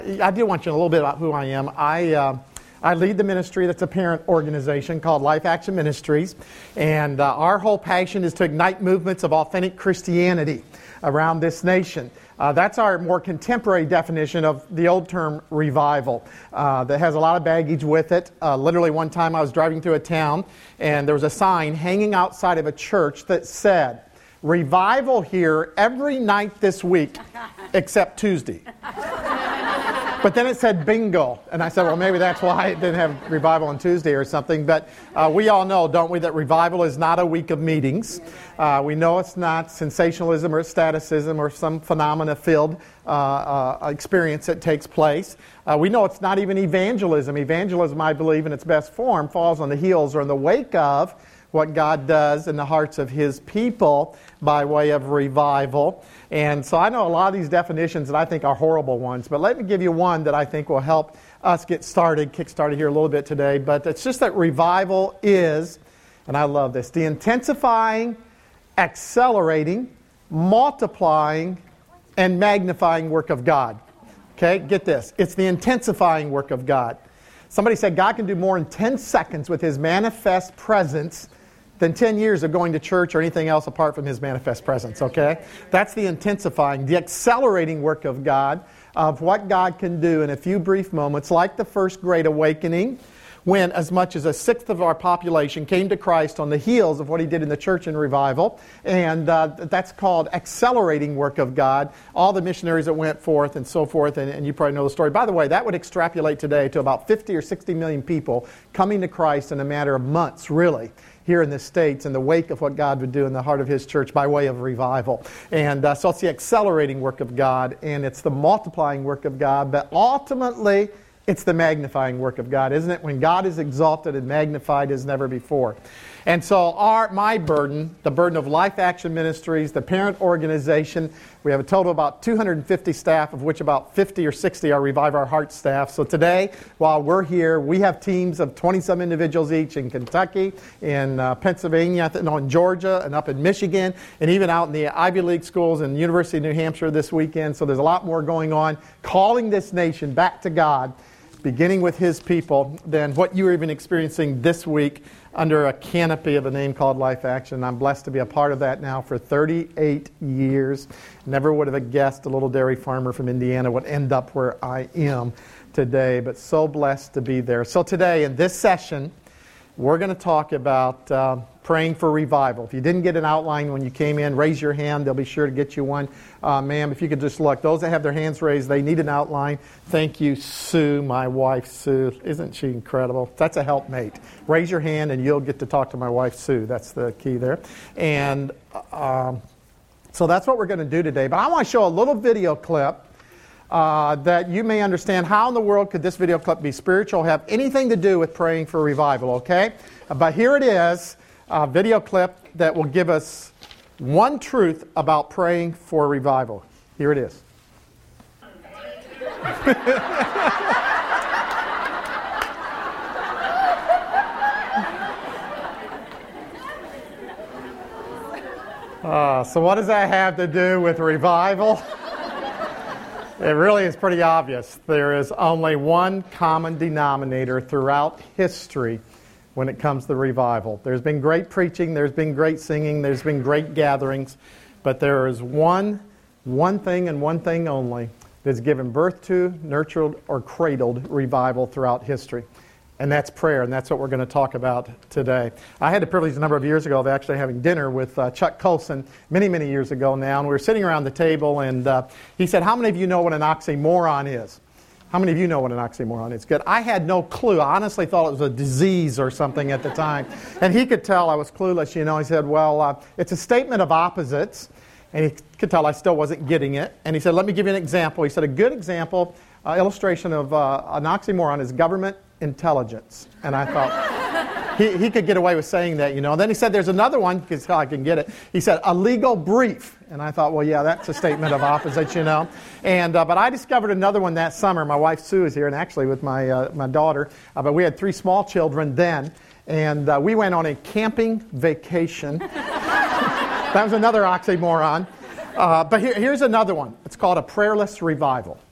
I do want you to know a little bit about who I am. I lead the ministry that's a parent organization called Life Action Ministries, and our whole passion is to ignite movements of authentic Christianity around this nation. That's our more contemporary definition of the old term revival that has a lot of baggage with it. Literally one time I was driving through a town and there was a sign hanging outside of a church that said, "Revival here every night this week except Tuesday." But then it said bingo. And I said, well, maybe that's why it didn't have revival on Tuesday or something. But we all know, don't we, that revival is not a week of meetings. We know it's not sensationalism or staticism or some phenomena-filled experience that takes place. We know it's not even evangelism. Evangelism, I believe, in its best form, falls on the heels or in the wake of what God does in the hearts of His people by way of revival. And so I know a lot of these definitions that I think are horrible ones, but let me give you one that I think will help us kick started here a little bit today. But it's just that revival is, and I love this, the intensifying, accelerating, multiplying, and magnifying work of God. Okay, get this. It's the intensifying work of God. Somebody said God can do more in 10 seconds with His manifest presence than 10 years of going to church or anything else apart from His manifest presence, okay? That's the intensifying, the accelerating work of God, of what God can do in a few brief moments, like the first Great Awakening, when as much as a sixth of our population came to Christ on the heels of what He did in the church in revival. And that's called accelerating work of God. All the missionaries that went forth and so forth, and you probably know the story. By the way, that would extrapolate today to about 50 or 60 million people coming to Christ in a matter of months, really, here in the States in the wake of what God would do in the heart of His church by way of revival. And so it's the accelerating work of God, and it's the multiplying work of God, but ultimately it's the magnifying work of God, isn't it? When God is exalted and magnified as never before. And so my burden, the burden of Life Action Ministries, the parent organization, we have a total of about 250 staff, of which about 50 or 60 are Revive Our Hearts staff. So today, while we're here, we have teams of 20-some individuals each in Kentucky, in Pennsylvania, in Georgia, and up in Michigan, and even out in the Ivy League schools and University of New Hampshire this weekend. So there's a lot more going on, calling this nation back to God, beginning with His people, than what you are even experiencing this week under a canopy of a name called Life Action. I'm blessed to be a part of that now for 38 years. Never would have guessed a little dairy farmer from Indiana would end up where I am today, but so blessed to be there. So today, in this session, we're going to talk about praying for revival. If you didn't get an outline when you came in, raise your hand. They'll be sure to get you one. Ma'am, if you could just look. Those that have their hands raised, they need an outline. Thank you, Sue, my wife, Sue. Isn't she incredible? That's a helpmate. Raise your hand and you'll get to talk to my wife, Sue. That's the key there. And so that's what we're going to do today. But I want to show a little video clip that you may understand how in the world could this video clip be spiritual, have anything to do with praying for revival, okay? But here it is, a video clip that will give us one truth about praying for revival. Here it is. So what does that have to do with revival? It really is pretty obvious. There is only one common denominator throughout history when it comes to revival. There's been great preaching, there's been great singing, there's been great gatherings, but there is one thing and one thing only that's given birth to, nurtured, or cradled revival throughout history. And that's prayer, and that's what we're going to talk about today. I had the privilege a number of years ago of actually having dinner with Chuck Colson many, many years ago now, and we were sitting around the table, and he said, how many of you know what an oxymoron is? How many of you know what an oxymoron is? Good. I had no clue. I honestly thought it was a disease or something at the time. And he could tell I was clueless, you know. He said, well, it's a statement of opposites. And he could tell I still wasn't getting it. And he said, let me give you an example. He said, a good example, illustration of an oxymoron is government intelligence. And I thought, he could get away with saying that, you know. And then he said, there's another one, because I can get it. He said, a legal brief. And I thought, well, yeah, that's a statement of opposites, you know. And but I discovered another one that summer. My wife Sue is here, and actually with my daughter. But we had 3 small children then, and we went on a camping vacation. That was another oxymoron. But here's another one. It's called a prayerless revival.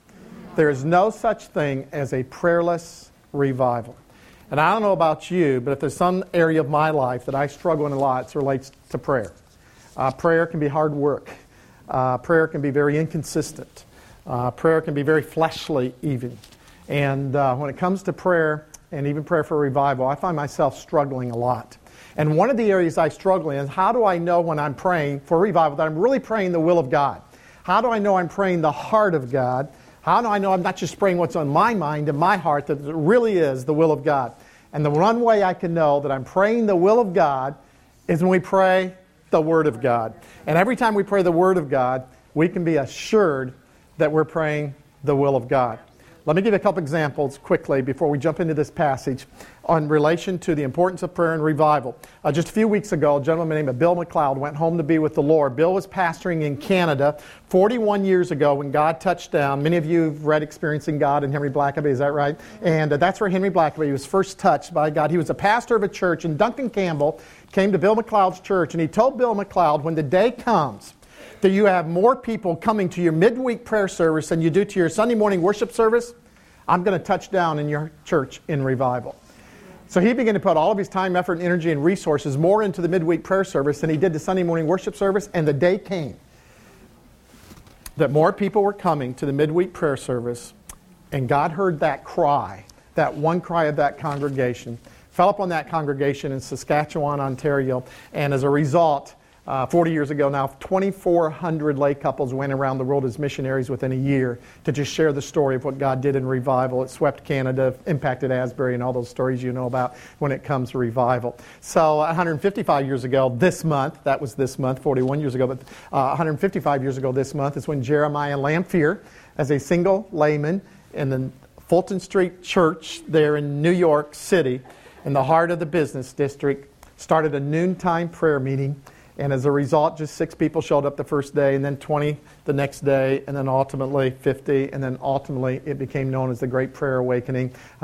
There is no such thing as a prayerless revival. And I don't know about you, but if there's some area of my life that I struggle in a lot, it relates to prayer. Prayer can be hard work. Prayer can be very inconsistent. Prayer can be very fleshly even. And when it comes to prayer, and even prayer for revival, I find myself struggling a lot. And one of the areas I struggle in is, how do I know when I'm praying for revival that I'm really praying the will of God? How do I know I'm praying the heart of God? How do I know I'm not just praying what's on my mind and my heart, that it really is the will of God? And the one way I can know that I'm praying the will of God is when we pray the Word of God. And every time we pray the Word of God, we can be assured that we're praying the will of God. Let me give you a couple examples quickly before we jump into this passage on relation to the importance of prayer and revival. Just a few weeks ago, a gentleman named Bill McLeod went home to be with the Lord. Bill was pastoring in Canada 41 years ago when God touched down. Many of you have read Experiencing God and Henry Blackaby, is that right? And that's where Henry Blackaby was first touched by God. He was a pastor of a church, and Duncan Campbell came to Bill McLeod's church, and he told Bill McLeod, when the day comes that you have more people coming to your midweek prayer service than you do to your Sunday morning worship service, I'm going to touch down in your church in revival. So he began to put all of his time, effort, and energy and resources more into the midweek prayer service than he did the Sunday morning worship service, and the day came that more people were coming to the midweek prayer service, and God heard that cry, that one cry of that congregation, fell upon that congregation in Saskatchewan, Ontario, and as a result, 40 years ago now, 2,400 lay couples went around the world as missionaries within a year to just share the story of what God did in revival. It swept Canada, impacted Asbury, and all those stories you know about when it comes to revival. So 155 years ago this month, that was this month, 41 years ago, but 155 years ago this month is when Jeremiah Lamphere, as a single layman in the Fulton Street Church there in New York City, in the heart of the business district, started a noontime prayer meeting. And as a result, just 6 people showed up the first day, and then 20 the next day, and then ultimately 50, and then ultimately it became known as the Great Prayer Awakening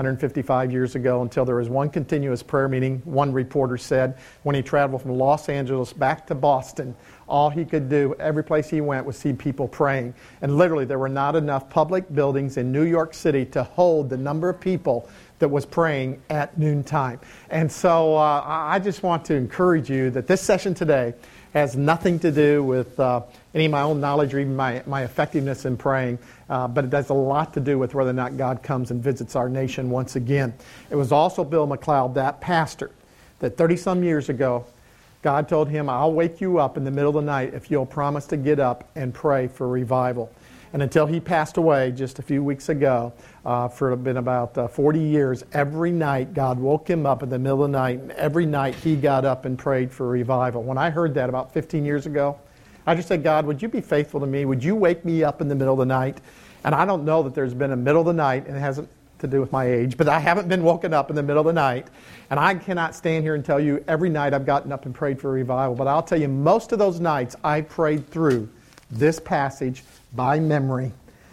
155 years ago, until there was one continuous prayer meeting. One reporter said when he traveled from Los Angeles back to Boston, all he could do, every place he went, was see people praying. And literally there were not enough public buildings in New York City to hold the number of people that was praying at noontime. And so I just want to encourage you that this session today has nothing to do with any of my own knowledge or even my effectiveness in praying, but it has a lot to do with whether or not God comes and visits our nation once again. It was also Bill McLeod, that pastor, that 30-some years ago, God told him, I'll wake you up in the middle of the night if you'll promise to get up and pray for revival. And until he passed away just a few weeks ago, for been about 40 years, every night God woke him up in the middle of the night, and every night he got up and prayed for revival. When I heard that about 15 years ago, I just said, God, would you be faithful to me? Would you wake me up in the middle of the night? And I don't know that there's been a middle of the night, and it hasn't to do with my age, but I haven't been woken up in the middle of the night. And I cannot stand here and tell you every night I've gotten up and prayed for revival. But I'll tell you, most of those nights I prayed through this passage by memory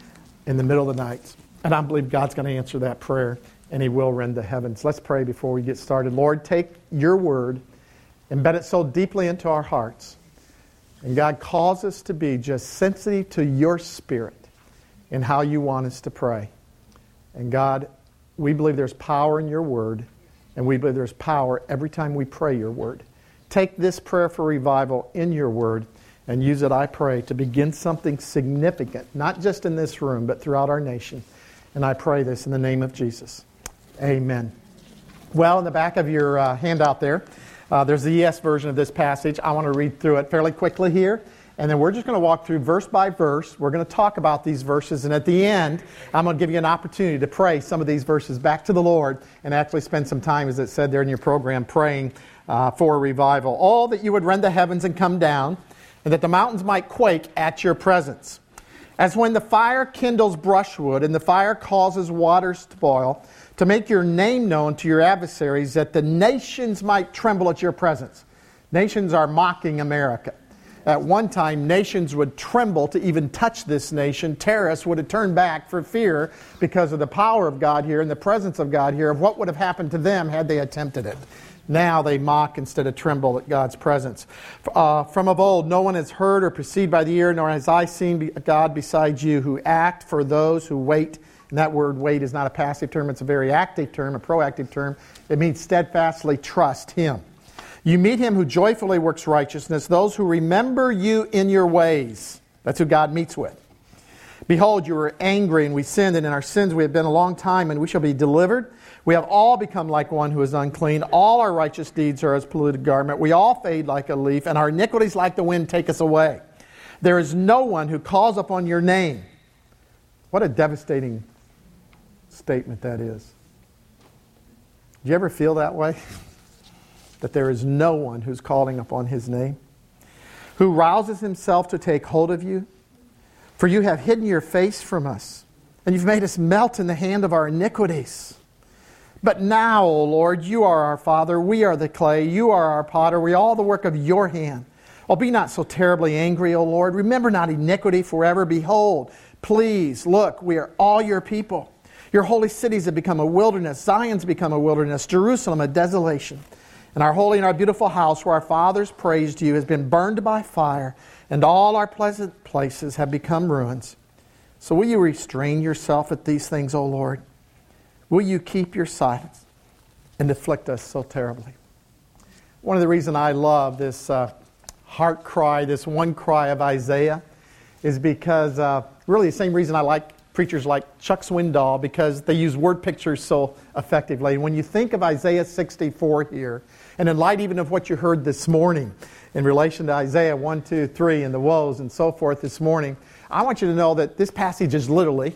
in the middle of the night. And I believe God's going to answer that prayer, and He will rend the heavens. Let's pray before we get started. Lord, take your word, embed it so deeply into our hearts. And God, cause us to be just sensitive to your Spirit and how you want us to pray. And God, we believe there's power in your word, and we believe there's power every time we pray your word. Take this prayer for revival in your word and use it, I pray, to begin something significant, not just in this room, but throughout our nation. And I pray this in the name of Jesus. Amen. Well, in the back of your handout there, there's the ES version of this passage. I want to read through it fairly quickly here. And then we're just going to walk through verse by verse. We're going to talk about these verses. And at the end, I'm going to give you an opportunity to pray some of these verses back to the Lord and actually spend some time, as it said there in your program, praying for a revival. All that you would rend the heavens and come down, and that the mountains might quake at your presence. As when the fire kindles brushwood and the fire causes waters to boil, to make your name known to your adversaries, that the nations might tremble at your presence. Nations are mocking America. At one time, nations would tremble to even touch this nation. Terrorists would have turned back for fear because of the power of God here and the presence of God here, of what would have happened to them had they attempted it. Now they mock instead of tremble at God's presence. From of old, no one has heard or perceived by the ear, nor has I seen God besides you, who act for those who wait. And that word wait is not a passive term, it's a very active term, a proactive term. It means steadfastly trust Him. You meet Him who joyfully works righteousness, those who remember you in your ways. That's who God meets with. Behold, you were angry and we sinned, and in our sins we have been a long time, and we shall be delivered. We have all become like one who is unclean. All our righteous deeds are as polluted garment. We all fade like a leaf, and our iniquities like the wind take us away. There is no one who calls upon your name. What a devastating statement that is. Do you ever feel that way? That there is no one who's calling upon His name? Who rouses Himself to take hold of you? For you have hidden your face from us, and you've made us melt in the hand of our iniquities. But now, O Lord, you are our Father, we are the clay, you are our potter, we are all the work of your hand. Oh, be not so terribly angry, O Lord. Remember not iniquity forever. Behold, please, look, we are all your people. Your holy cities have become a wilderness. Zion's become a wilderness. Jerusalem a desolation. And our holy and our beautiful house where our fathers praised you has been burned by fire, and all our pleasant places have become ruins. So will you restrain yourself at these things, O Lord? Will you keep your silence and afflict us so terribly? One of the reasons I love this heart cry, this one cry of Isaiah, is because really the same reason I like preachers like Chuck Swindoll, because they use word pictures so effectively. And when you think of Isaiah 64 here, and in light even of what you heard this morning in relation to Isaiah 1, 2, 3 and the woes and so forth this morning, I want you to know that this passage is literally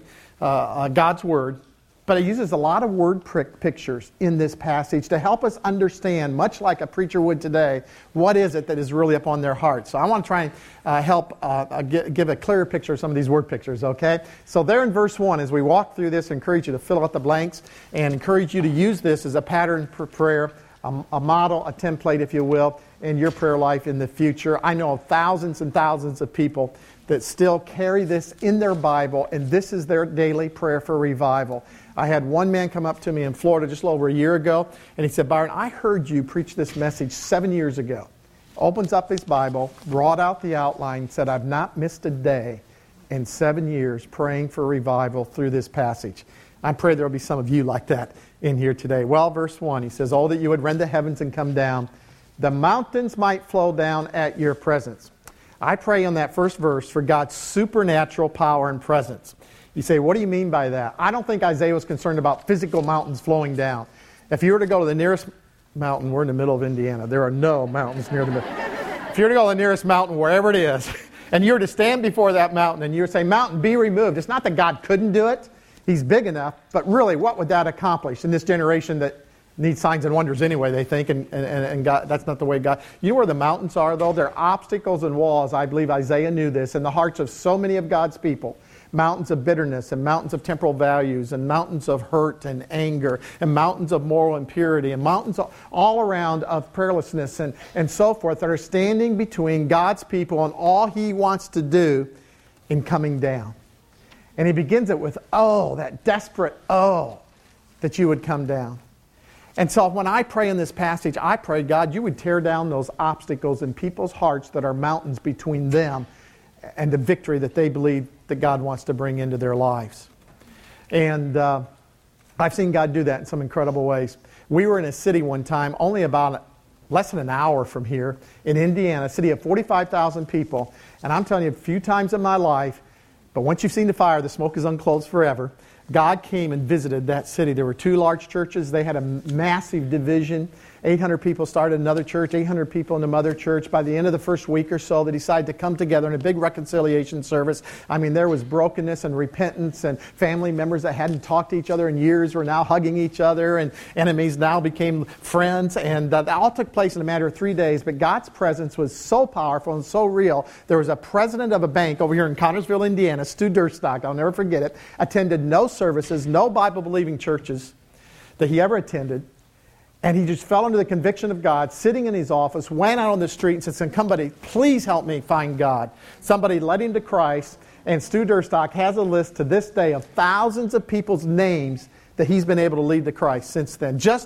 God's Word. But it uses a lot of word pictures in this passage to help us understand, much like a preacher would today, what is it that is really upon their heart. So I want to try and help give a clearer picture of some of these word pictures, okay? So there in verse 1, as we walk through this, I encourage you to fill out the blanks and encourage you to use this as a pattern for prayer, a model, a template, if you will, in your prayer life in the future. I know of thousands and thousands of people that still carry this in their Bible, and this is their daily prayer for revival. I had one man come up to me in Florida just a little over a year ago, and he said, Byron, I heard you preach this message 7 years ago. Opens up his Bible, brought out the outline, said, I've not missed a day in 7 years praying for revival through this passage. I pray there will be some of you like that in here today. Well, verse 1, he says, oh, that you would rend the heavens and come down. The mountains might flow down at your presence. I pray on that first verse for God's supernatural power and presence. You say, what do you mean by that? I don't think Isaiah was concerned about physical mountains flowing down. If you were to go to the nearest mountain, we're in the middle of Indiana. There are no mountains near the middle. If you were to go to the nearest mountain, wherever it is, and you were to stand before that mountain and you were to say, mountain, be removed. It's not that God couldn't do it. He's big enough. But really, what would that accomplish in this generation that needs signs and wonders anyway, they think, and God, that's not the way God... You know where the mountains are, though? They're obstacles and walls. I believe Isaiah knew this in the hearts of so many of God's people. Mountains of bitterness and mountains of temporal values and mountains of hurt and anger and mountains of moral impurity and mountains all around of prayerlessness and so forth that are standing between God's people and all He wants to do in coming down. And He begins it with, oh, that desperate oh, that you would come down. And so when I pray in this passage, I pray, God, you would tear down those obstacles in people's hearts that are mountains between them and the victory that they believe that God wants to bring into their lives. And I've seen God do that in some incredible ways. We were in a city one time, only about less than an hour from here, in Indiana, a city of 45,000 people. And I'm telling you, a few times in my life, but once you've seen the fire, the smoke is unclosed forever. God came and visited that city. There were 2 large churches. They had a massive division. 800 people started another church, 800 people in the mother church. By the end of the first week or so, they decided to come together in a big reconciliation service. I mean, there was brokenness and repentance, and family members that hadn't talked to each other in years were now hugging each other, and enemies now became friends. And that all took place in a matter of 3 days. But God's presence was so powerful and so real. There was a president of a bank over here in Connersville, Indiana, Stu Durstock, I'll never forget it, attended no services, no Bible-believing churches that he ever attended. And he just fell under the conviction of God, sitting in his office, went out on the street and said, somebody, please help me find God. Somebody led him to Christ. And Stu Durstock has a list to this day of thousands of people's names that he's been able to lead to Christ since then. Just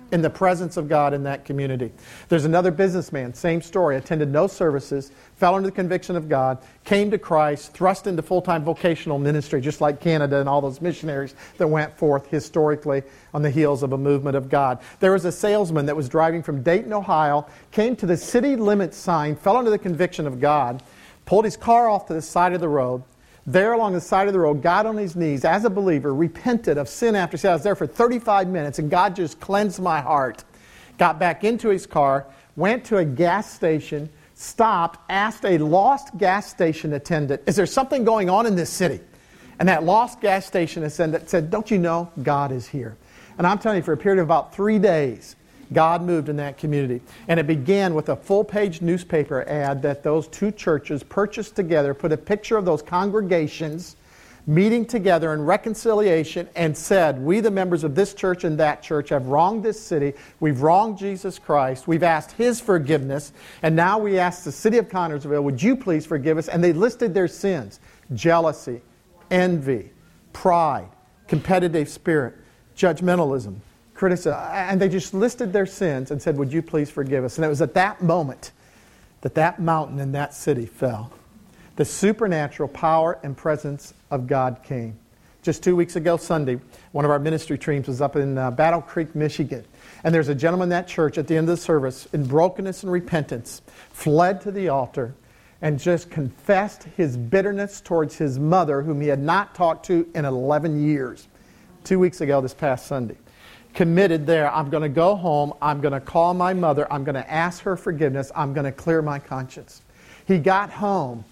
in the presence of God in that community. There's another businessman, same story, attended no services, fell under the conviction of God, came to Christ, thrust into full-time vocational ministry, just like Canada and all those missionaries that went forth historically on the heels of a movement of God. There was a salesman that was driving from Dayton, Ohio, came to the city limit sign, fell under the conviction of God, pulled his car off to the side of the road. There along the side of the road, got on his knees as a believer, repented of sin after sin. I was there for 35 minutes and God just cleansed my heart. Got back into his car, went to a gas station, stopped, asked a lost gas station attendant, is there something going on in this city? And that lost gas station attendant said, don't you know God is here? And I'm telling you, for a period of about 3 days, God moved in that community. And it began with a full-page newspaper ad that those two churches purchased together, put a picture of those congregations meeting together in reconciliation and said, we the members of this church and that church have wronged this city. We've wronged Jesus Christ. We've asked His forgiveness. And now we ask the city of Connersville, would you please forgive us? And they listed their sins: jealousy, envy, pride, competitive spirit, judgmentalism, criticism. And they just listed their sins and said, would you please forgive us? And it was at that moment that that mountain in that city fell. The supernatural power and presence of God came. Just 2 weeks ago, Sunday, one of our ministry teams was up in Battle Creek, Michigan. And there's a gentleman in that church at the end of the service, in brokenness and repentance, fled to the altar and just confessed his bitterness towards his mother, whom he had not talked to in 11 years. 2 weeks ago, this past Sunday. Committed there, I'm going to go home, I'm going to call my mother, I'm going to ask her forgiveness, I'm going to clear my conscience. He got home,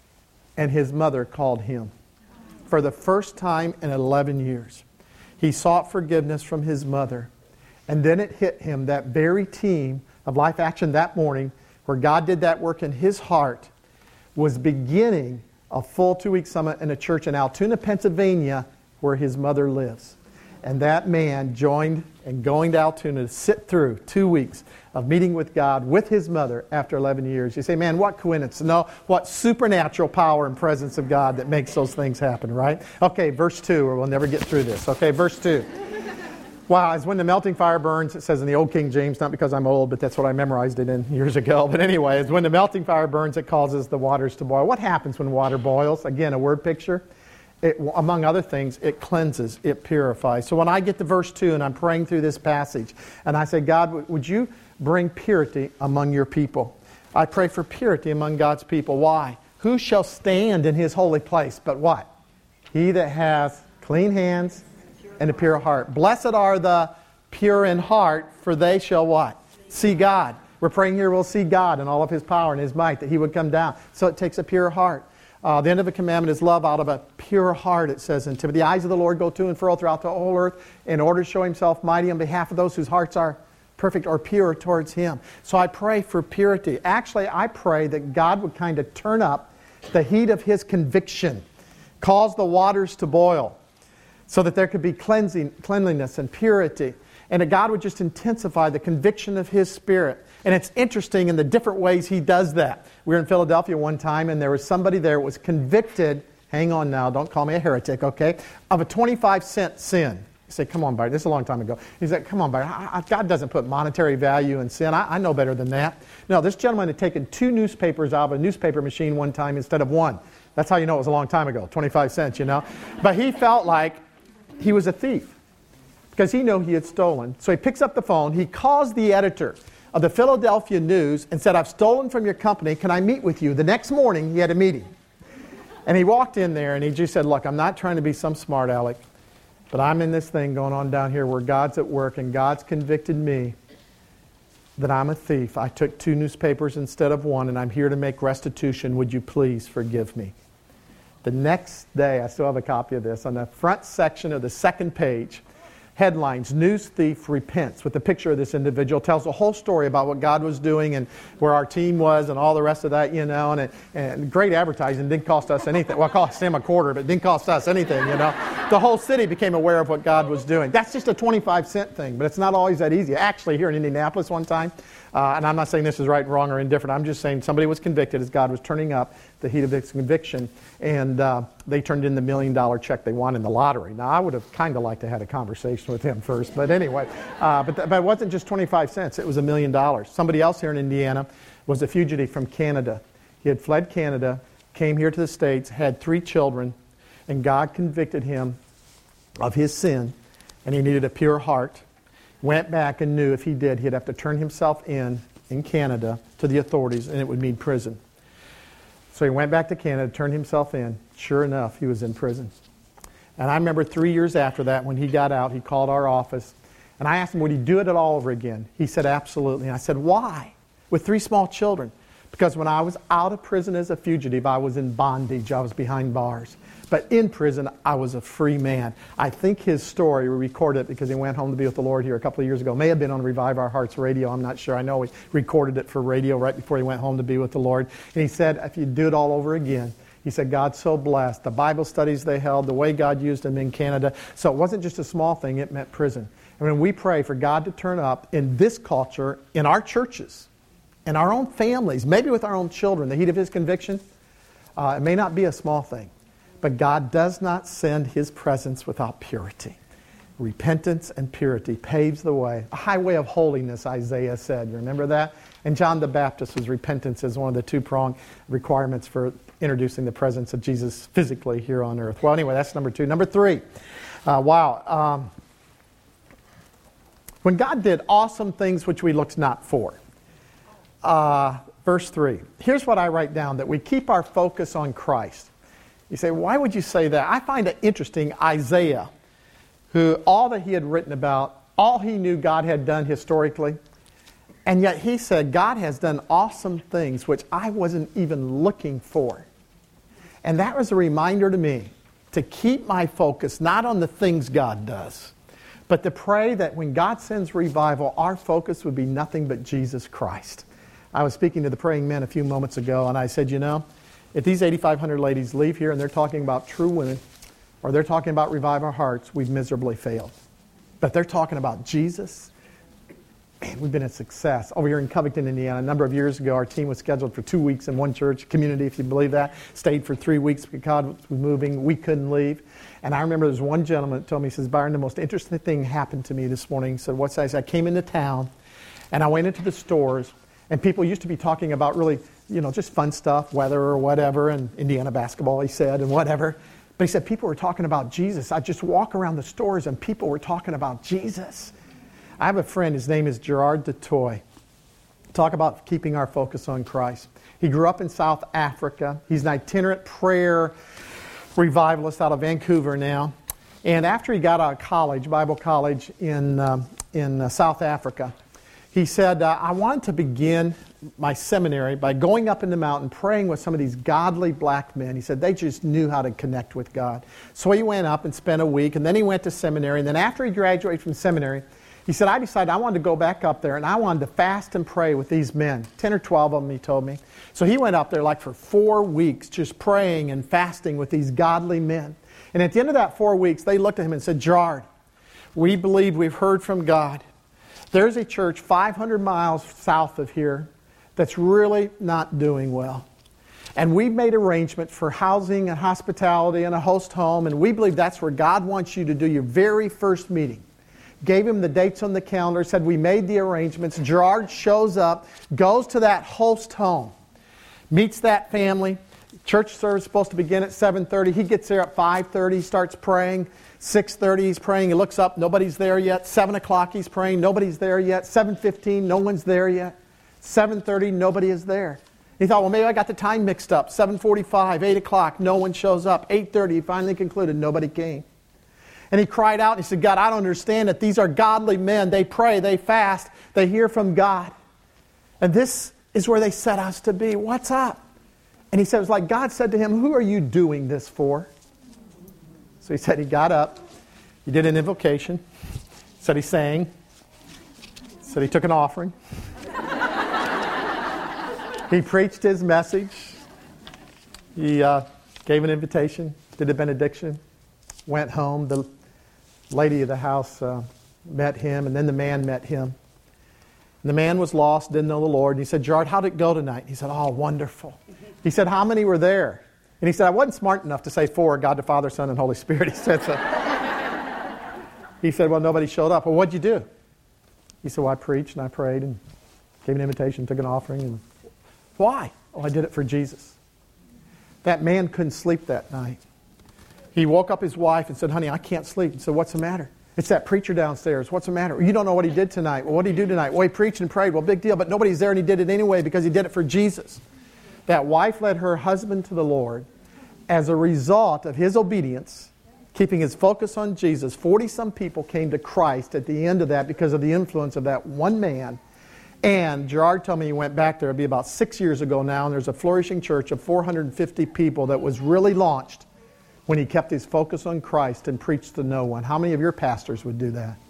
and his mother called him. For the first time in 11 years, he sought forgiveness from his mother. And then it hit him, that very team of Life Action that morning, where God did that work in his heart, was beginning a full 2-week summit in a church in Altoona, Pennsylvania, where his mother lives. And that man joined and going to Altoona to sit through 2 weeks of meeting with God with his mother after 11 years. You say, man, what coincidence. No, what supernatural power and presence of God that makes those things happen, right? Okay, verse 2, or we'll never get through this. Okay, verse 2. Wow, it's when the melting fire burns, it says in the old King James, not because I'm old, but that's what I memorized it in years ago. But anyway, it's when the melting fire burns, it causes the waters to boil. What happens when water boils? Again, a word picture. It, among other things, it cleanses, it purifies. So when I get to verse 2 and I'm praying through this passage, and I say, God, would you bring purity among your people? I pray for purity among God's people. Why? Who shall stand in His holy place? But what? He that has clean hands and a pure heart. Blessed are the pure in heart, for they shall what? See God. We're praying here we'll see God in all of His power and His might, that He would come down. So it takes a pure heart. The end of the commandment is love out of a pure heart, it says in Timothy. The eyes of the Lord go to and fro throughout the whole earth in order to show Himself mighty on behalf of those whose hearts are perfect or pure towards Him. So I pray for purity. Actually, I pray that God would kind of turn up the heat of His conviction, cause the waters to boil, so that there could be cleanliness and purity. And that God would just intensify the conviction of His Spirit. And it's interesting in the different ways He does that. We were in Philadelphia one time, and there was somebody there who was convicted, hang on now, don't call me a heretic, okay, of a 25-cent sin. You say, come on, Barry, this is a long time ago. He said, come on, Barry, God doesn't put monetary value in sin. I know better than that. No, this gentleman had taken 2 newspapers out of a newspaper machine one time instead of 1. That's how you know it was a long time ago, 25 cents, you know. But he felt like he was a thief because he knew he had stolen. So he picks up the phone, he calls the editor of the Philadelphia News and said, I've stolen from your company, can I meet with you? The next morning he had a meeting. And he walked in there and he just said, look, I'm not trying to be some smart aleck, but I'm in this thing going on down here where God's at work and God's convicted me that I'm a thief. I took 2 newspapers instead of 1 and I'm here to make restitution. Would you please forgive me? The next day, I still have a copy of this, on the front section of the second page, headlines, News Thief Repents, with a picture of this individual. Tells the whole story about what God was doing and where our team was and all the rest of that, you know. And great advertising. Didn't cost us anything. Well, it cost him a quarter, but it didn't cost us anything, you know. The whole city became aware of what God was doing. That's just a 25-cent thing, but it's not always that easy. Actually, here in Indianapolis one time, And I'm not saying this is right, wrong, or indifferent. I'm just saying somebody was convicted as God was turning up the heat of his conviction, and they turned in the $1 million check they won in the lottery. Now, I would have kind of liked to have a conversation with him first, but anyway. But it wasn't just 25 cents. It was $1 million. Somebody else here in Indiana was a fugitive from Canada. He had fled Canada, came here to the States, had 3 children, and God convicted him of his sin, and he needed a pure heart. Went back and knew if he did, he'd have to turn himself in Canada to the authorities, and it would mean prison. So he went back to Canada, turned himself in. Sure enough, he was in prison. And I remember 3 years after that, when he got out, he called our office, and I asked him, would he do it all over again? He said, absolutely. And I said, why? With 3 small children. Because when I was out of prison as a fugitive, I was in bondage. I was behind bars. But in prison, I was a free man. I think his story, we recorded it because he went home to be with the Lord here a couple of years ago. May have been on Revive Our Hearts radio. I'm not sure. I know he recorded it for radio right before he went home to be with the Lord. And he said, if you do it all over again, he said, God's so blessed. The Bible studies they held, the way God used them in Canada. So it wasn't just a small thing. It meant prison. And when we pray for God to turn up in this culture, in our churches, in our own families, maybe with our own children, the heat of his conviction, it may not be a small thing. But God does not send his presence without purity. Repentance and purity paves the way. A highway of holiness, Isaiah said. You remember that? And John the Baptist was repentance as one of the 2-pronged requirements for introducing the presence of Jesus physically here on earth. Well, anyway, that's number 2. Number 3. When God did awesome things which we looked not for. Verse 3. Here's what I write down, that we keep our focus on Christ. You say, why would you say that? I find it interesting, Isaiah, who all that he had written about, all he knew God had done historically, and yet he said, God has done awesome things which I wasn't even looking for. And that was a reminder to me to keep my focus not on the things God does, but to pray that when God sends revival, our focus would be nothing but Jesus Christ. I was speaking to the praying men a few moments ago, and I said, you know, if these 8,500 ladies leave here and they're talking about true women, or they're talking about Revive Our Hearts, we've miserably failed. But they're talking about Jesus, man, we've been a success. Over here in Covington, Indiana, a number of years ago, our team was scheduled for 2 weeks in one church community, if you believe that. Stayed for 3 weeks because God was moving. We couldn't leave. And I remember there was one gentleman that told me, he says, Byron, the most interesting thing happened to me this morning. He said, what's that? I said, I came into town, and I went into the stores, and people used to be talking about really, just fun stuff, weather or whatever, and Indiana basketball, he said, and whatever. But he said people were talking about Jesus. I just walk around the stores and people were talking about Jesus. I have a friend, his name is Gerard DeToy. Talk about keeping our focus on Christ. He grew up in South Africa. He's an itinerant prayer revivalist out of Vancouver now. And after he got out of college, Bible college in South Africa, he said, I wanted to begin my seminary by going up in the mountain, praying with some of these godly black men. He said they just knew how to connect with God. So he went up and spent a week, and then he went to seminary. And then after he graduated from seminary, he said, I decided I wanted to go back up there, and I wanted to fast and pray with these men. 10 or 12 of them, he told me. So he went up there like for 4 weeks, just praying and fasting with these godly men. And at the end of that 4 weeks, they looked at him and said, Gerard, we believe we've heard from God. There's a church 500 miles south of here that's really not doing well. And we've made arrangements for housing and hospitality and a host home, and we believe that's where God wants you to do your very first meeting. Gave him the dates on the calendar, said we made the arrangements. Gerard shows up, goes to that host home, meets that family. Church service is supposed to begin at 7:30. He gets there at 5:30, he starts praying. 6:30 he's praying, he looks up, nobody's there yet. 7 o'clock he's praying, nobody's there yet. 7:15, no one's there yet. 7:30, nobody is there. He thought, well, maybe I got the time mixed up. 7:45, 8 o'clock, no one shows up. 8:30, he finally concluded, nobody came. And he cried out and he said, God, I don't understand it. These are godly men. They pray, they fast, they hear from God. And this is where they set us to be. What's up? And he said, it was like God said to him, who are you doing this for? So he said he got up, he did an invocation, said he sang, said he took an offering. He preached his message. He gave an invitation, did a benediction, went home. The lady of the house met him, and then the man met him. And the man was lost, didn't know the Lord. And he said, Gerard, how did it go tonight? He said, oh, wonderful. He said, how many were there? And he said, I wasn't smart enough to say 4, God the Father, Son, and Holy Spirit. He said, so. He said, well, nobody showed up. Well, what'd you do? He said, well, I preached and I prayed and gave an invitation, took an offering. And why? Oh, I did it for Jesus. That man couldn't sleep that night. He woke up his wife and said, honey, I can't sleep. He said, what's the matter? It's that preacher downstairs. What's the matter? You don't know what he did tonight. Well, what did he do tonight? Well, he preached and prayed. Well, big deal, but nobody's there and he did it anyway because he did it for Jesus. That wife led her husband to the Lord as a result of his obedience, keeping his focus on Jesus. 40-some people came to Christ at the end of that because of the influence of that one man. And Gerard told me he went back there, it'd be about 6 years ago now, and there's a flourishing church of 450 people that was really launched when he kept his focus on Christ and preached to no one. How many of your pastors would do that?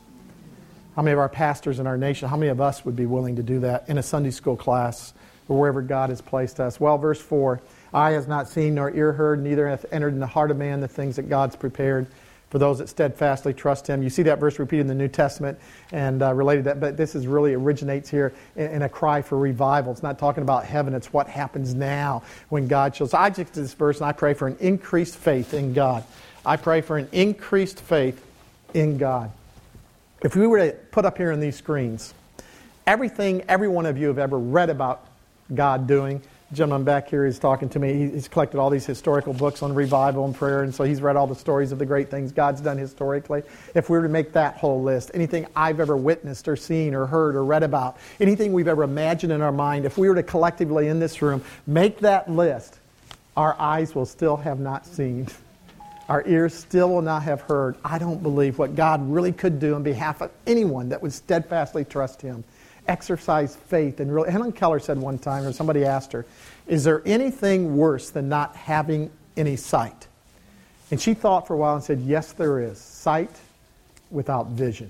How many of our pastors in our nation, how many of us would be willing to do that in a Sunday school class or wherever God has placed us? Well, verse 4, eye has not seen nor ear heard, neither hath entered in the heart of man the things that God's prepared for those that steadfastly trust Him. You see that verse repeated in the New Testament and related to that, but this is really originates here in a cry for revival. It's not talking about heaven, it's what happens now when God shows. I just to this verse and I pray for an increased faith in God. I pray for an increased faith in God. If we were to put up here on these screens everything every one of you have ever read about God doing. The gentleman back here is talking to me. He's collected all these historical books on revival and prayer, and so he's read all the stories of the great things God's done historically. If we were to make that whole list, anything I've ever witnessed or seen or heard or read about, anything we've ever imagined in our mind, if we were to collectively in this room make that list, our eyes will still have not seen. Our ears still will not have heard. I don't believe what God really could do on behalf of anyone that would steadfastly trust Him. Exercise faith. And really, Helen Keller said one time, or somebody asked her, is there anything worse than not having any sight? And she thought for a while and said, yes, there is. Sight without vision.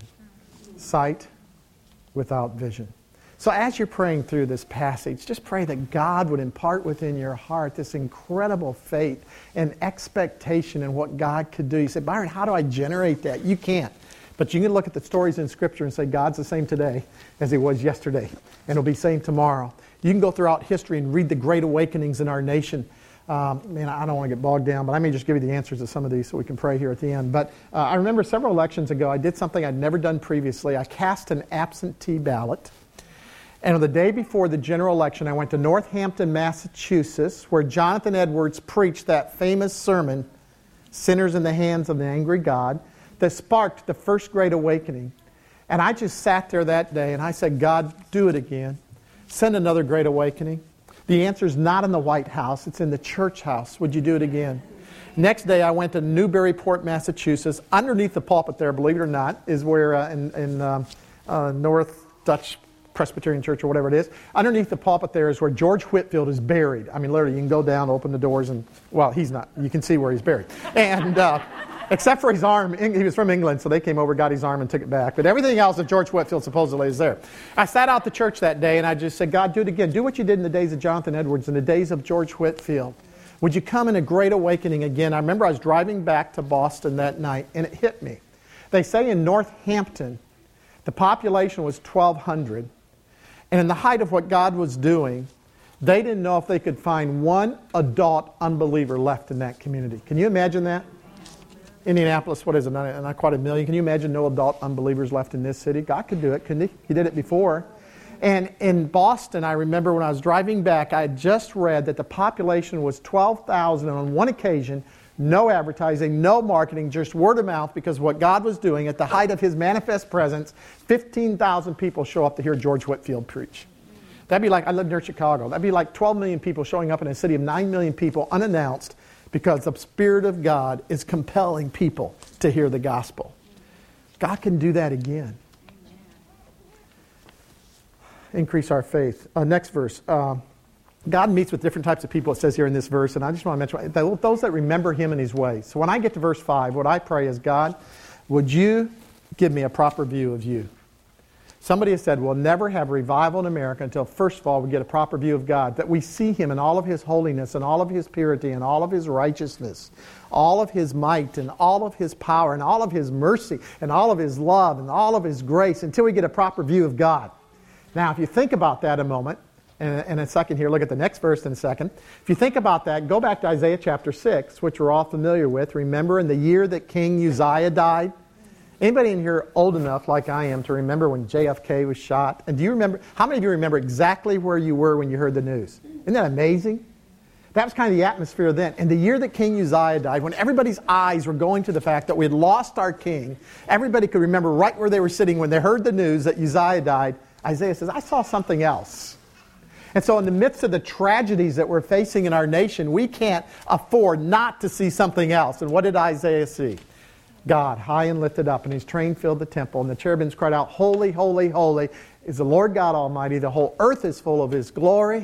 Sight without vision. So as you're praying through this passage, just pray that God would impart within your heart this incredible faith and expectation in what God could do. You say, Byron, how do I generate that? You can't. But you can look at the stories in Scripture and say, God's the same today as He was yesterday, and He'll be the same tomorrow. You can go throughout history and read the great awakenings in our nation. I don't want to get bogged down, but I may just give you the answers to some of these so we can pray here at the end. But I remember several elections ago, I did something I'd never done previously. I cast an absentee ballot. And on the day before the general election, I went to Northampton, Massachusetts, where Jonathan Edwards preached that famous sermon, Sinners in the Hands of the Angry God, that sparked the first Great Awakening. And I just sat there that day and I said, God, do it again. Send another Great Awakening. The answer is not in the White House, it's in the church house. Would you do it again? Next day I went to Newburyport, Massachusetts. Underneath the pulpit there, believe it or not, is where in North Dutch Presbyterian Church or whatever it is. Underneath the pulpit there is where George Whitefield is buried. I mean, literally, you can go down, open the doors, and, well, he's not. You can see where he's buried. And except for his arm, he was from England, so they came over, got his arm, and took it back. But everything else of George Whitefield supposedly is there. I sat out the church that day, and I just said, God, do it again. Do what you did in the days of Jonathan Edwards, in the days of George Whitefield. Would you come in a great awakening again? I remember I was driving back to Boston that night, and it hit me. They say in Northampton, the population was 1,200. And in the height of what God was doing, they didn't know if they could find one adult unbeliever left in that community. Can you imagine that? Indianapolis, what is it? Not quite 1 million. Can you imagine no adult unbelievers left in this city? God could do it, couldn't He? He did it before. And in Boston, I remember when I was driving back, I had just read that the population was 12,000, and on one occasion, no advertising, no marketing, just word of mouth, because what God was doing at the height of His manifest presence, 15,000 people show up to hear George Whitefield preach. That'd be like, I live near Chicago, that'd be like 12 million people showing up in a city of 9 million people unannounced, because the Spirit of God is compelling people to hear the gospel. God can do that again. Increase our faith. Next verse. God meets with different types of people, it says here in this verse, and I just want to mention those that remember Him and His ways. So when I get to verse 5, what I pray is, God, would You give me a proper view of You? Somebody has said, we'll never have revival in America until, first of all, we get a proper view of God, that we see Him in all of His holiness and all of His purity and all of His righteousness, all of His might and all of His power and all of His mercy and all of His love and all of His grace, until we get a proper view of God. Now, if you think about that a moment, and in a second here, look at the next verse in a second. If you think about that, go back to Isaiah chapter 6, which we're all familiar with. Remember in the year that King Uzziah died? Anybody in here old enough, like I am, to remember when JFK was shot? And do you remember, how many of you remember exactly where you were when you heard the news? Isn't that amazing? That was kind of the atmosphere then. And the year that King Uzziah died, when everybody's eyes were going to the fact that we had lost our king, everybody could remember right where they were sitting when they heard the news that Uzziah died. Isaiah says, I saw something else. And so in the midst of the tragedies that we're facing in our nation, we can't afford not to see something else. And what did Isaiah see? God, high and lifted up, and His train filled the temple, and the cherubims cried out, Holy, holy, holy is the Lord God Almighty. The whole earth is full of His glory.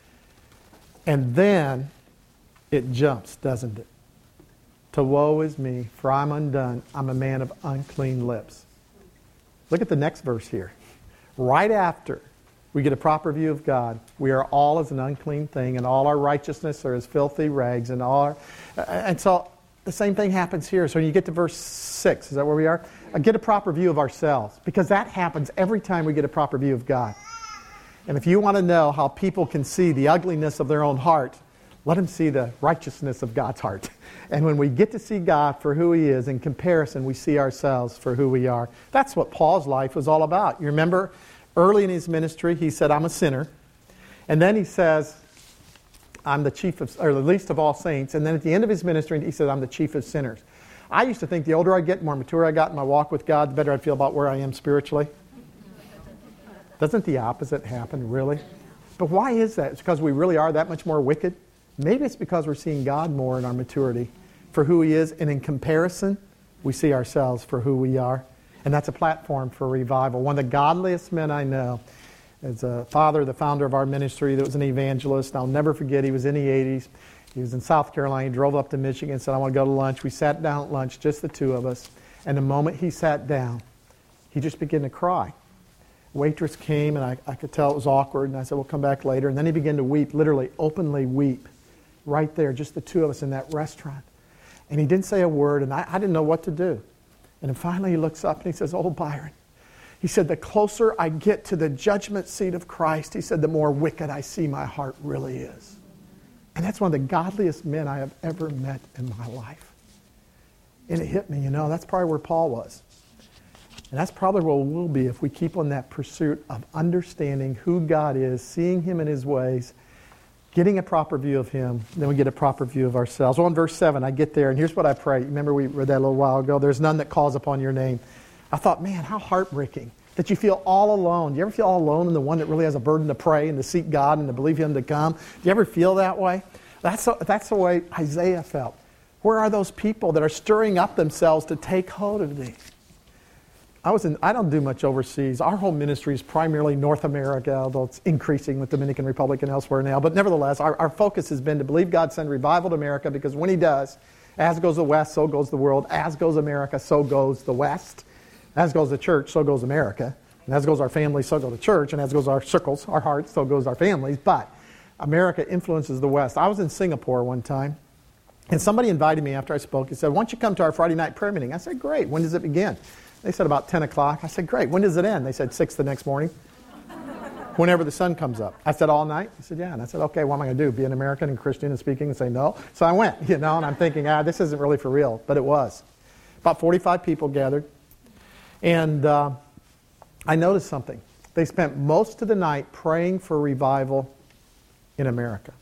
And then it jumps, doesn't it? To woe is me, for I'm undone. I'm a man of unclean lips. Look at the next verse here. Right after we get a proper view of God, we are all as an unclean thing, and all our righteousness are as filthy rags, and so the same thing happens here. So when you get to verse 6, is that where we are? Get a proper view of ourselves, because that happens every time we get a proper view of God. And if you want to know how people can see the ugliness of their own heart, let them see the righteousness of God's heart. And when we get to see God for who He is, in comparison, we see ourselves for who we are. That's what Paul's life was all about. You remember, early in his ministry, he said, I'm a sinner. And then he says, I'm the chief of, or the least of all saints. And then at the end of his ministry, he said, I'm the chief of sinners. I used to think the older I get, the more mature I got in my walk with God, the better I'd feel about where I am spiritually. Doesn't the opposite happen, really? But why is that? It's because we really are that much more wicked? Maybe it's because we're seeing God more in our maturity for who He is, and in comparison, we see ourselves for who we are. And that's a platform for revival. One of the godliest men I know is a father, the founder of our ministry, that was an evangelist. I'll never forget, he was in the 80s. He was in South Carolina. He drove up to Michigan and said, I want to go to lunch. We sat down at lunch, just the two of us. And the moment he sat down, he just began to cry. Waitress came, and I could tell it was awkward, and I said, we'll come back later. And then he began to weep, literally openly weep, right there, just the two of us in that restaurant. And he didn't say a word, and I didn't know what to do. And then finally he looks up and he says, oh, Byron, he said, the closer I get to the judgment seat of Christ, he said, the more wicked I see my heart really is. And that's one of the godliest men I have ever met in my life. And it hit me, that's probably where Paul was. And that's probably where we'll be if we keep on that pursuit of understanding who God is, seeing Him in His ways, getting a proper view of Him, then we get a proper view of ourselves. Well, in verse 7, I get there, and here's what I pray. Remember we read that a little while ago. There's none that calls upon your name. I thought, man, how heartbreaking that you feel all alone. Do you ever feel all alone in the one that really has a burden to pray and to seek God and to believe Him to come? Do you ever feel that way? That's the way Isaiah felt. Where are those people that are stirring up themselves to take hold of thee? I don't do much overseas. Our whole ministry is primarily North America, although it's increasing with Dominican Republic and elsewhere now. But nevertheless, our focus has been to believe God send revival to America, because when He does, as goes the West, so goes the world. As goes America, so goes the West. As goes the church, so goes America. And as goes our families, so goes the church. And as goes our circles, our hearts, so goes our families. But America influences the West. I was in Singapore one time, and somebody invited me after I spoke. He said, why don't you come to our Friday night prayer meeting? I said, great. When does it begin? They said about 10 o'clock. I said, great. When does it end? They said 6 the next morning. Whenever the sun comes up. I said, all night? He said, yeah. And I said, okay, what am I going to do? Be an American and Christian and speaking and say no? So I went, and I'm thinking, this isn't really for real. But it was. About 45 people gathered. And I noticed something. They spent most of the night praying for revival in America.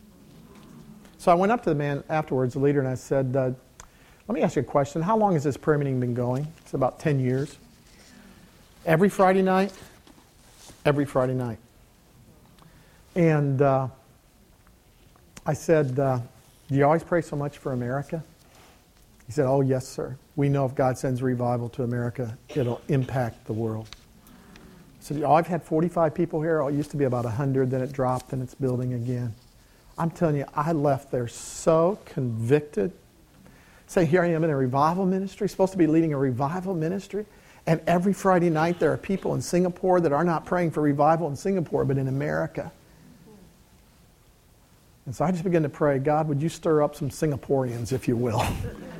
So I went up to the man afterwards, the leader, and I said, let me ask you a question. How long has this prayer meeting been going? It's about 10 years. Every Friday night? Every Friday night. And I said, do you always pray so much for America? He said, oh, yes, sir. We know if God sends revival to America, it'll impact the world. I said, I've had 45 people here. It used to be about 100, then it dropped, and it's building again. I'm telling you, I left there so convicted. Say, here I am in a revival ministry, supposed to be leading a revival ministry, and every Friday night there are people in Singapore that are not praying for revival in Singapore, but in America. And so I just began to pray, God, would you stir up some Singaporeans, if you will,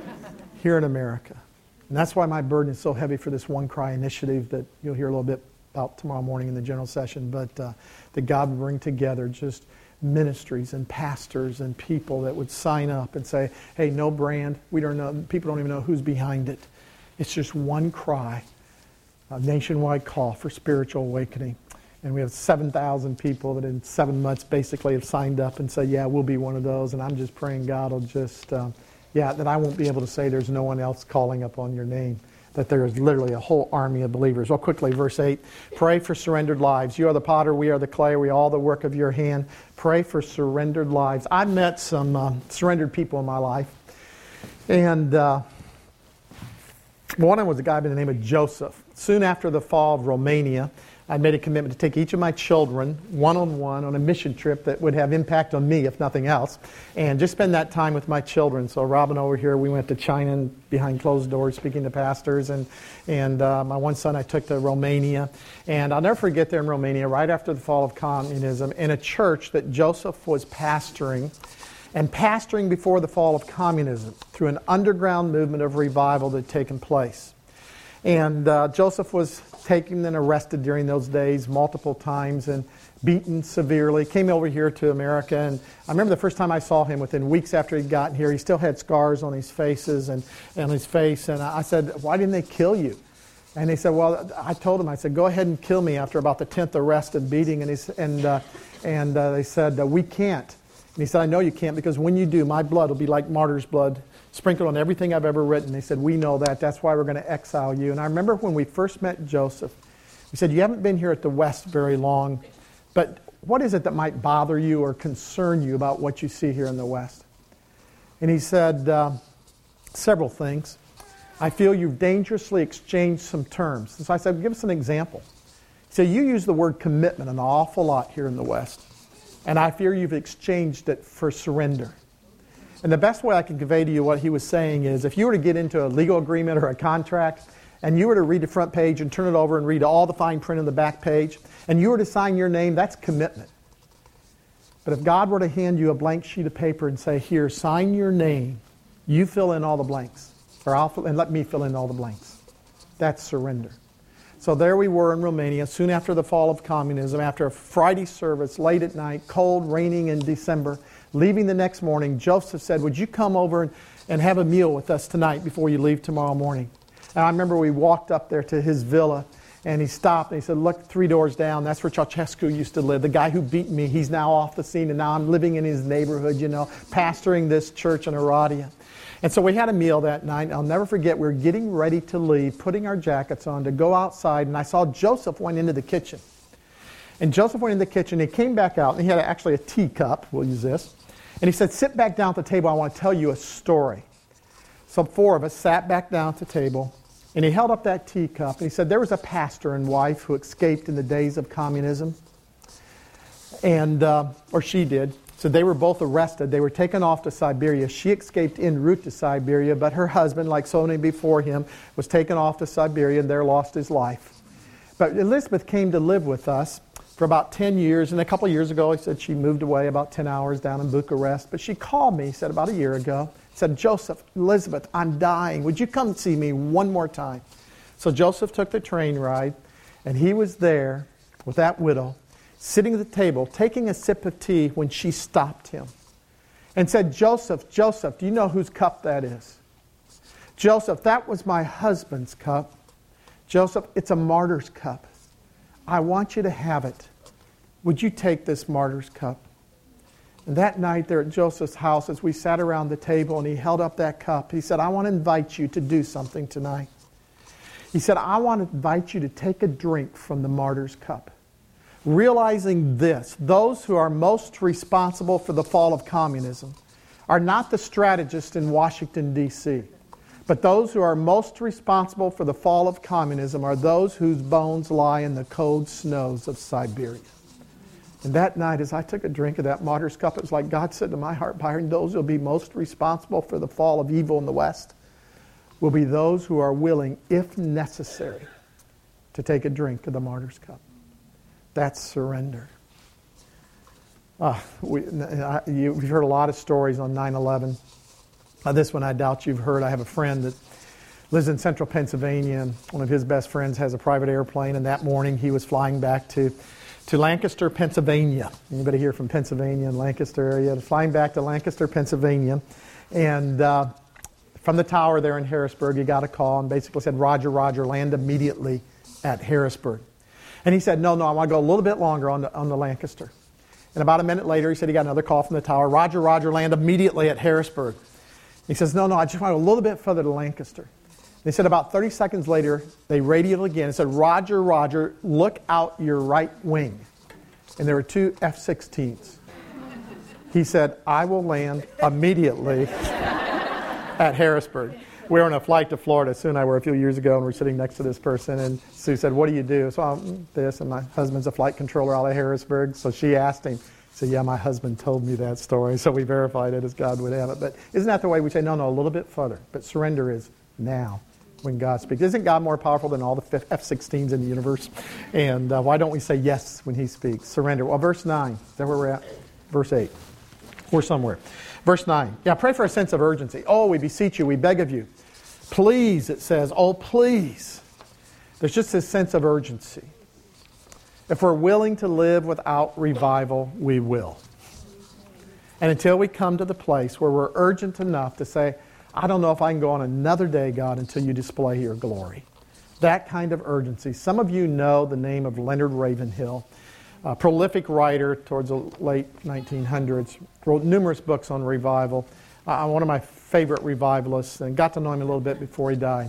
here in America. And that's why my burden is so heavy for this One Cry initiative that you'll hear a little bit about tomorrow morning in the general session, but that God would bring together just ministries and pastors and people that would sign up and say, hey, no brand, we don't know, people don't even know who's behind it. It's just one cry, a nationwide call for spiritual awakening. And we have 7,000 people that in 7 months basically have signed up and said, yeah, we'll be one of those. And I'm just praying God will just, that I won't be able to say there's no one else calling upon your name, that there is literally a whole army of believers. Well, quickly, verse 8, pray for surrendered lives. You are the potter, we are the clay, we are all the work of your hand. Pray for surrendered lives. I've met some surrendered people in my life. And one of them was a guy by the name of Joseph. Soon after the fall of Romania, I made a commitment to take each of my children one-on-one on a mission trip that would have impact on me, if nothing else, and just spend that time with my children. So Robin over here, we went to China and behind closed doors speaking to pastors, and my one son I took to Romania. And I'll never forget there in Romania, right after the fall of communism, in a church that Joseph was pastoring, and pastoring before the fall of communism through an underground movement of revival that had taken place. And Joseph was taken and arrested during those days multiple times and beaten severely. Came over here to America, and I remember the first time I saw him within weeks after he'd gotten here, he still had scars on his faces and on his face. And I said, why didn't they kill you? And they said, well, I told him, I said, go ahead and kill me after about the 10th arrest and beating. And they said, we can't. And he said, I know you can't, because when you do, my blood will be like martyr's blood, sprinkled on everything I've ever written. They said, we know that. That's why we're going to exile you. And I remember when we first met Joseph, we said, you haven't been here at the West very long, but what is it that might bother you or concern you about what you see here in the West? And he said, several things. I feel you've dangerously exchanged some terms. And so I said, give us an example. He said, you use the word commitment an awful lot here in the West, and I fear you've exchanged it for surrender. And the best way I can convey to you what he was saying is, if you were to get into a legal agreement or a contract, and you were to read the front page and turn it over and read all the fine print on the back page, and you were to sign your name, that's commitment. But if God were to hand you a blank sheet of paper and say, here, sign your name, you fill in all the blanks, and let me fill in all the blanks. That's surrender. So there we were in Romania, soon after the fall of communism, after a Friday service, late at night, cold, raining in December. Leaving the next morning, Joseph said, would you come over and have a meal with us tonight before you leave tomorrow morning? And I remember we walked up there to his villa, and he stopped and he said, look, 3 doors down, that's where Ceausescu used to live. The guy who beat me, he's now off the scene, and now I'm living in his neighborhood, pastoring this church in Oradea. And so we had a meal that night. I'll never forget, we were getting ready to leave, putting our jackets on to go outside, and I saw Joseph went into the kitchen. And Joseph went in the kitchen, he came back out, and he had actually a teacup, we'll use this. And he said, sit back down at the table, I want to tell you a story. So 4 of us sat back down at the table, and he held up that teacup, and he said, there was a pastor and wife who escaped in the days of communism, and or she did. So they were both arrested. They were taken off to Siberia. She escaped en route to Siberia, but her husband, like so many before him, was taken off to Siberia and there lost his life. But Elizabeth came to live with us for about 10 years, and a couple of years ago, he said she moved away about 10 hours down in Bucharest. But she called me, said about a year ago, said, Joseph, Elizabeth, I'm dying. Would you come see me one more time? So Joseph took the train ride, and he was there with that widow, sitting at the table, taking a sip of tea when she stopped him and said, Joseph, Joseph, do you know whose cup that is? Joseph, that was my husband's cup. Joseph, it's a martyr's cup. I want you to have it. Would you take this martyr's cup? And that night there at Joseph's house, as we sat around the table and he held up that cup, he said, I want to invite you to do something tonight. He said, I want to invite you to take a drink from the martyr's cup. Realizing this, those who are most responsible for the fall of communism are not the strategists in Washington, D.C., but those who are most responsible for the fall of communism are those whose bones lie in the cold snows of Siberia. And that night, as I took a drink of that martyr's cup, it was like God said to my heart, Byron, those who will be most responsible for the fall of evil in the West will be those who are willing, if necessary, to take a drink of the martyr's cup. That's surrender. You've heard a lot of stories on 9/11. This one I doubt you've heard. I have a friend that lives in central Pennsylvania, and one of his best friends has a private airplane, and that morning he was flying back to Lancaster, Pennsylvania. Anybody here from Pennsylvania and Lancaster area? Flying back to Lancaster, Pennsylvania, and from the tower there in Harrisburg, he got a call and basically said, Roger, Roger, land immediately at Harrisburg. And he said, no, I want to go a little bit longer on the Lancaster. And about a minute later, he said he got another call from the tower, Roger, Roger, land immediately at Harrisburg. He says, no, I just want to go a little bit further to Lancaster. They said about 30 seconds later, they radioed again and said, Roger, Roger, look out your right wing. And there were 2 F-16s. He said, I will land immediately at Harrisburg. We were on a flight to Florida, Sue and I were a few years ago, and we're sitting next to this person, and Sue said, what do you do? So I'm this, and my husband's a flight controller out of Harrisburg, so she asked him. He said, yeah, my husband told me that story, so we verified it as God would have it. But isn't that the way we say, no, a little bit further, but surrender is now. When God speaks. Isn't God more powerful than all the F-16s in the universe? And why don't we say yes when He speaks? Surrender. Well, verse 9. Is that where we're at? Verse 8. We're somewhere. Verse 9. Yeah, pray for a sense of urgency. Oh, we beseech you, we beg of you. Please, it says. Oh, please. There's just this sense of urgency. If we're willing to live without revival, we will. And until we come to the place where we're urgent enough to say, I don't know if I can go on another day, God, until you display your glory. That kind of urgency. Some of you know the name of Leonard Ravenhill, a prolific writer towards the late 1900s, wrote numerous books on revival. One of my favorite revivalists, and got to know him a little bit before he died.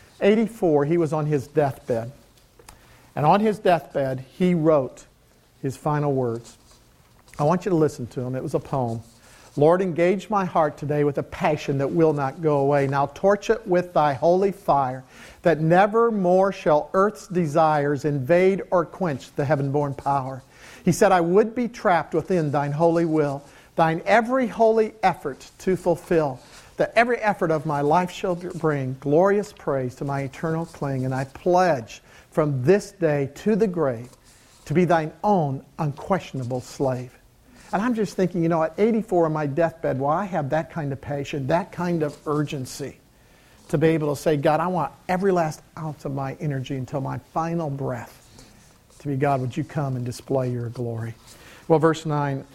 84, he was on his deathbed. And on his deathbed, he wrote his final words. I want you to listen to them. It was a poem. Lord, engage my heart today with a passion that will not go away. Now torch it with thy holy fire, that never more shall earth's desires invade or quench the heaven-born power. He said, I would be trapped within thine holy will, thine every holy effort to fulfill. That every effort of my life shall bring glorious praise to my eternal cling. And I pledge from this day to the grave to be thine own unquestionable slave. And I'm just thinking, at 84 on my deathbed, well, I have that kind of passion, that kind of urgency to be able to say, God, I want every last ounce of my energy until my final breath to be, God, would you come and display your glory? Well, verse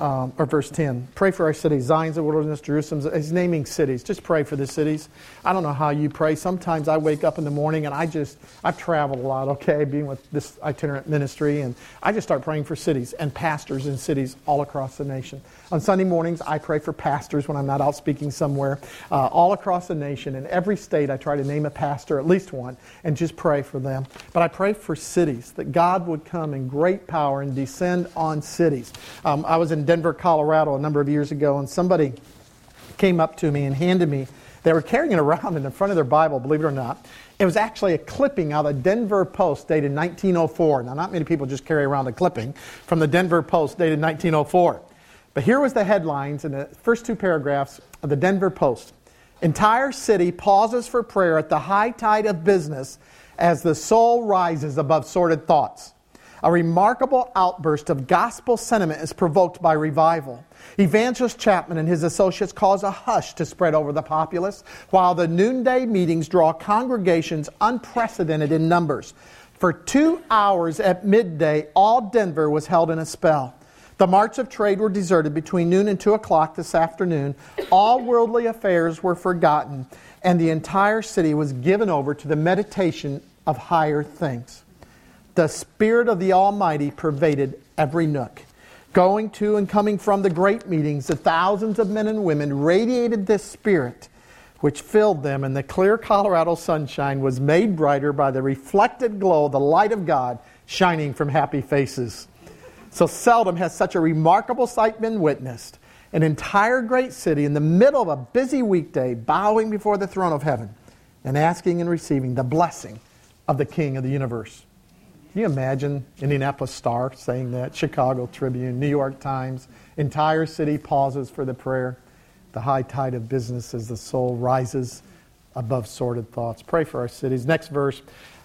10, pray for our cities, Zion's the wilderness, Jerusalem. He's naming cities. Just pray for the cities. I don't know how you pray. Sometimes I wake up in the morning and I've traveled a lot, okay, being with this itinerant ministry, and I just start praying for cities and pastors in cities all across the nation. On Sunday mornings, I pray for pastors when I'm not out speaking somewhere. All across the nation, in every state, I try to name a pastor, at least one, and just pray for them. But I pray for cities, that God would come in great power and descend on cities. I was in Denver, Colorado a number of years ago, and somebody came up to me and handed me, they were carrying it around in the front of their Bible, believe it or not. It was actually a clipping out of the Denver Post dated 1904. Now, not many people just carry around a clipping from the Denver Post dated 1904. But here was the headlines in the first 2 paragraphs of the Denver Post. Entire city pauses for prayer at the high tide of business as the soul rises above sordid thoughts. A remarkable outburst of gospel sentiment is provoked by revival. Evangelist Chapman and his associates cause a hush to spread over the populace, while the noonday meetings draw congregations unprecedented in numbers. For 2 hours at midday, all Denver was held in a spell. The marts of trade were deserted between noon and 2 o'clock this afternoon. All worldly affairs were forgotten, and the entire city was given over to the meditation of higher things. The Spirit of the Almighty pervaded every nook. Going to and coming from the great meetings, the thousands of men and women radiated this Spirit, which filled them, and the clear Colorado sunshine was made brighter by the reflected glow of the light of God shining from happy faces. So seldom has such a remarkable sight been witnessed. An entire great city in the middle of a busy weekday bowing before the throne of heaven and asking and receiving the blessing of the King of the universe. Can you imagine Indianapolis Star saying that? Chicago Tribune, New York Times. Entire city pauses for the prayer. The high tide of business as the soul rises above sordid thoughts. Pray for our cities. Next verse.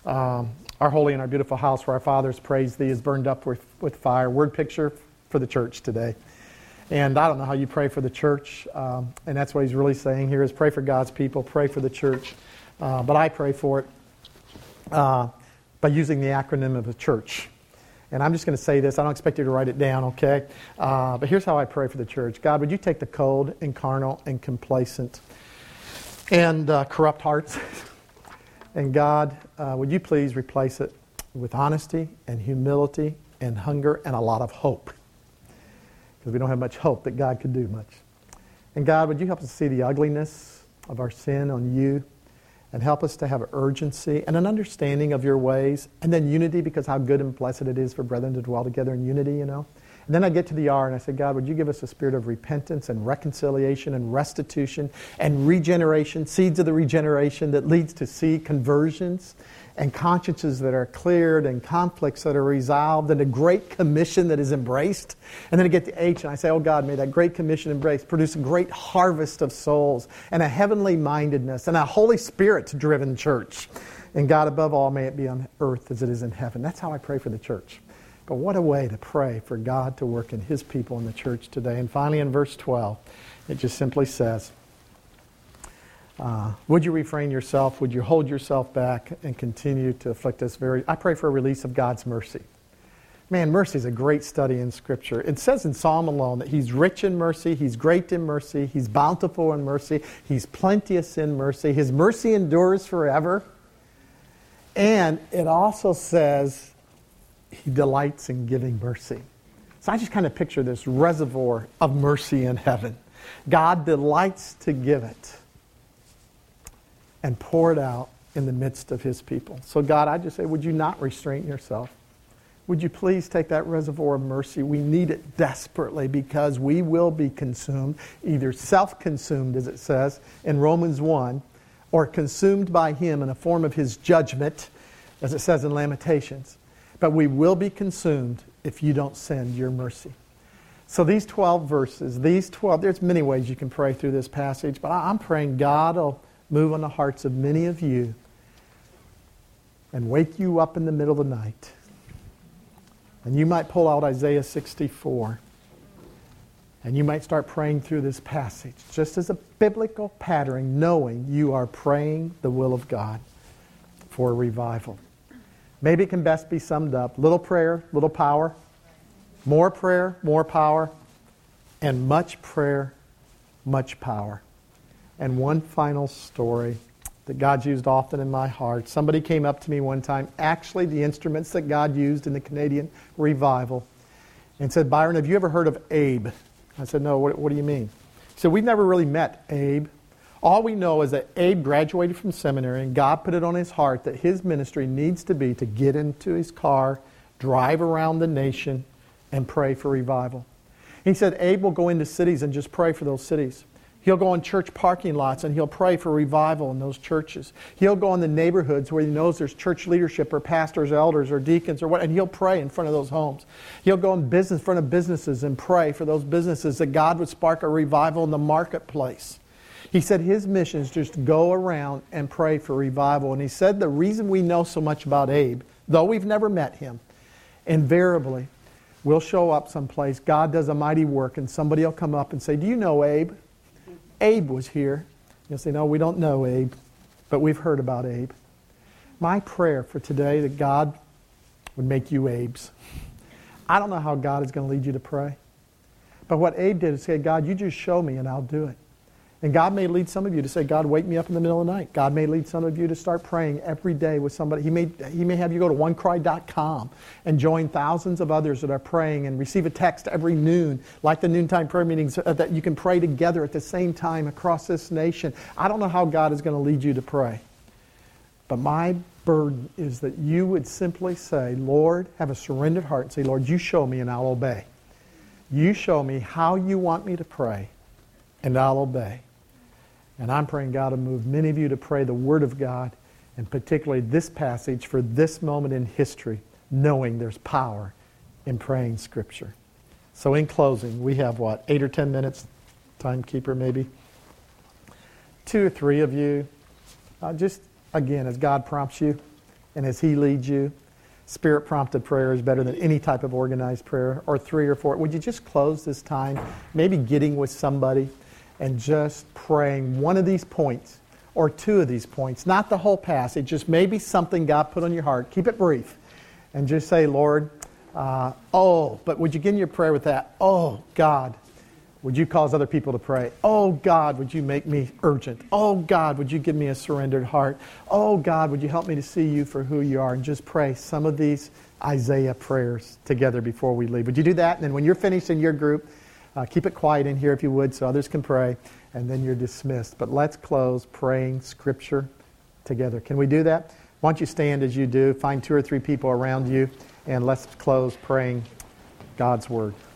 Our holy and our beautiful house where our fathers praise thee is burned up with fire. Word picture for the church today. And I don't know how you pray for the church. And that's what he's really saying here is pray for God's people. Pray for the church. but I pray for it by using the acronym of the church. And I'm just going to say this. I don't expect you to write it down, okay? But here's how I pray for the church. God, would you take the cold and carnal and complacent and corrupt hearts? And God, would you please replace it with honesty and humility and hunger and a lot of hope? Because we don't have much hope that God could do much. And God, would you help us see the ugliness of our sin on you and help us to have urgency and an understanding of your ways, and then unity, because how good and blessed it is for brethren to dwell together in unity, you know. And then I get to the R and I say, God, would you give us a spirit of repentance and reconciliation and restitution and regeneration, seeds of the regeneration that leads to seed conversions and consciences that are cleared and conflicts that are resolved and a great commission that is embraced. And then I get to H and I say, oh God, may that great commission embrace produce a great harvest of souls and a heavenly mindedness and a Holy Spirit driven church. And God, above all, may it be on earth as it is in heaven. That's how I pray for the church. But what a way to pray for God to work in His people in the church today. And finally in verse 12, it just simply says, would you refrain yourself? Would you hold yourself back and continue to afflict us I pray for a release of God's mercy. Man, mercy is a great study in Scripture. It says in Psalm alone that He's rich in mercy, He's great in mercy, He's bountiful in mercy, He's plenteous in mercy, His mercy endures forever. And it also says He delights in giving mercy. So I just kind of picture this reservoir of mercy in heaven. God delights to give it and pour it out in the midst of His people. So God, I just say, would you not restrain yourself? Would you please take that reservoir of mercy? We need it desperately because we will be consumed, either self-consumed, as it says in Romans 1, or consumed by Him in a form of His judgment, as it says in Lamentations. But we will be consumed if you don't send your mercy. So these 12 verses, there's many ways you can pray through this passage, but I'm praying God will move on the hearts of many of you and wake you up in the middle of the night. And you might pull out Isaiah 64 and you might start praying through this passage just as a biblical pattern, knowing you are praying the will of God for a revival. Maybe it can best be summed up. Little prayer, little power. More prayer, more power. And much prayer, much power. And one final story that God's used often in my heart. Somebody came up to me one time, actually the instruments that God used in the Canadian revival, and said, Byron, have you ever heard of Abe? I said, no, what do you mean? He said, we've never really met Abe. All we know is that Abe graduated from seminary and God put it on his heart that his ministry needs to be to get into his car, drive around the nation, and pray for revival. He said Abe will go into cities and just pray for those cities. He'll go in church parking lots and he'll pray for revival in those churches. He'll go in the neighborhoods where he knows there's church leadership or pastors, elders, or deacons or what, and he'll pray in front of those homes. He'll go in front of businesses and pray for those businesses that God would spark a revival in the marketplace. He said his mission is just to go around and pray for revival. And he said the reason we know so much about Abe, though we've never met him, invariably we'll show up someplace, God does a mighty work, and somebody will come up and say, do you know Abe? Abe was here. You'll say, no, we don't know Abe, but we've heard about Abe. My prayer for today that God would make you Abes. I don't know how God is going to lead you to pray. But what Abe did is say, God, you just show me and I'll do it. And God may lead some of you to say, God, wake me up in the middle of the night. God may lead some of you to start praying every day with somebody. He may have you go to onecry.com and join thousands of others that are praying and receive a text every noon, like the noontime prayer meetings, that you can pray together at the same time across this nation. I don't know how God is going to lead you to pray. But my burden is that you would simply say, Lord, have a surrendered heart and say, Lord, you show me and I'll obey. You show me how you want me to pray and I'll obey. And I'm praying God will move many of you to pray the Word of God, and particularly this passage for this moment in history, knowing there's power in praying Scripture. So in closing, we have 8 or 10 minutes? Timekeeper maybe? 2 or 3 of you, just again, as God prompts you and as He leads you, Spirit-prompted prayer is better than any type of organized prayer, or 3 or 4. Would you just close this time, maybe getting with somebody, and just praying one of these points or two of these points, not the whole passage, just maybe something God put on your heart. Keep it brief. And just say, Lord, but would you begin your prayer with that? Oh, God, would you cause other people to pray? Oh, God, would you make me urgent? Oh, God, would you give me a surrendered heart? Oh, God, would you help me to see you for who you are? And just pray some of these Isaiah prayers together before we leave. Would you do that? And then when you're finished in your group, keep it quiet in here if you would so others can pray. And then you're dismissed. But let's close praying Scripture together. Can we do that? Why don't you stand as you do, find 2 or 3 people around you, and let's close praying God's Word.